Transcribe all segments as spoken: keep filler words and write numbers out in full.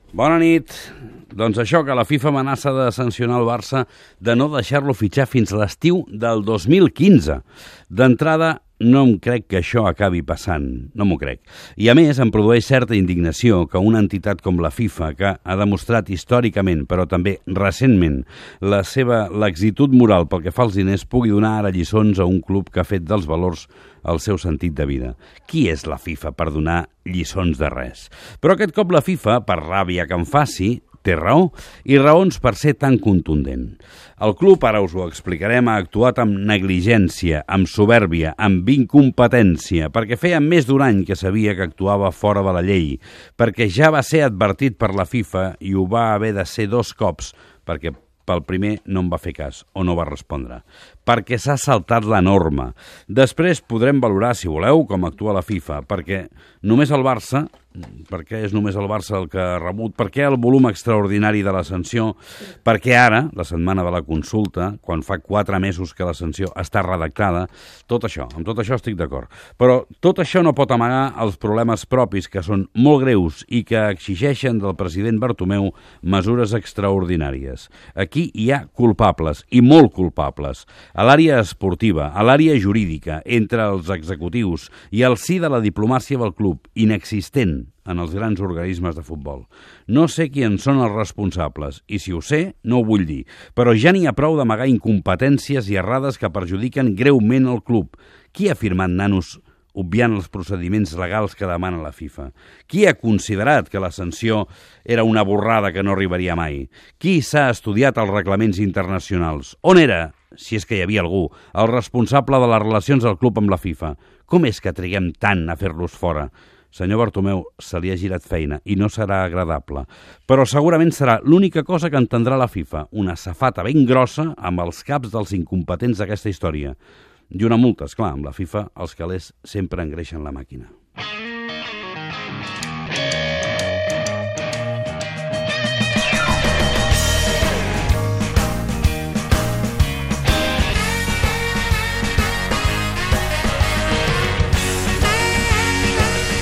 Bona nit. Doncs això, que la FIFA amenaça de sancionar el Barça de no deixar-lo fitxar fins a l'estiu del dos mil quinze. D'entrada, no em crec que això acabi passant, no m'ho crec. I a més, em produeix certa indignació que una entitat com la FIFA, que ha demostrat històricament, però també recentment, la seva laxitud moral pel que fa als diners, pugui donar ara lliçons a un club que ha fet dels valors el seu sentit de vida. Qui és la FIFA per donar lliçons de res? Però aquest cop la FIFA, per ràbia que em faci, té raó, i raons per ser tan contundent. El club, ara us ho explicarem, ha actuat amb negligència, amb soberbia, amb incompetència, perquè feia més d'un any que sabia que actuava fora de la llei, perquè ja va ser advertit per la FIFA i ho va haver de ser dos cops, perquè pel primer no em va fer cas o no va respondre, perquè s'ha saltat la norma. Després podrem valorar, si voleu, com actua la FIFA, perquè només el Barça, per què és només el Barça el que ha rebut, per què el volum extraordinari de la sanció, per què ara, la setmana de la consulta, quan fa quatre mesos que la sanció està redactada, tot això, amb tot això estic d'acord. Però tot això no pot amagar els problemes propis, que són molt greus i que exigeixen del president Bartomeu mesures extraordinàries. Aquí hi ha culpables, i molt culpables, a l'àrea esportiva, a l'àrea jurídica, entre els executius i al si de la diplomàcia del club, inexistent en els grans organismes de futbol. No sé qui en són els responsables, i si ho sé, no ho vull dir, però ja n'hi ha prou d'amagar incompetències i errades que perjudiquen greument el club. Qui ha firmat nanos obviant els procediments legals que demana la FIFA? Qui ha considerat que la sanció era una borrada que no arribaria mai? Qui s'ha estudiat els reglaments internacionals? On era, si és que hi havia algú, el responsable de les relacions del club amb la FIFA? Com és que triguem tant a fer-los fora? Senyor Bartomeu, se li ha girat feina i no serà agradable. Però segurament serà l'única cosa que entendrà la FIFA, una safata ben grossa amb els caps dels incompetents d'aquesta història. I una multa, esclar, amb la FIFA els calés sempre engreixen la màquina.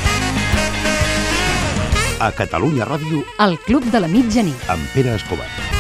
A Catalunya Ràdio, El Club de la Mitjanit. amb Pere Escobar.